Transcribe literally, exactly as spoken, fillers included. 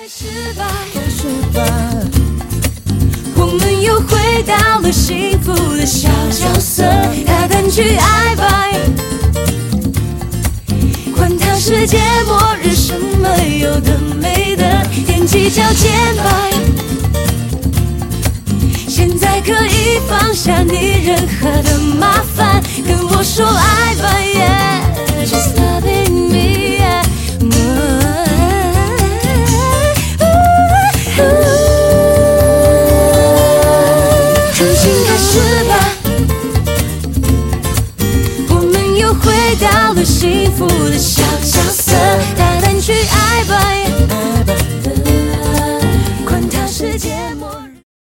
开始吧，开始吧，我们又回到了幸福的小角色，大胆去爱吧，管它世界末日什么有的没的，踮起脚尖吧，现在可以放下你任何的麻烦，跟我说爱吧。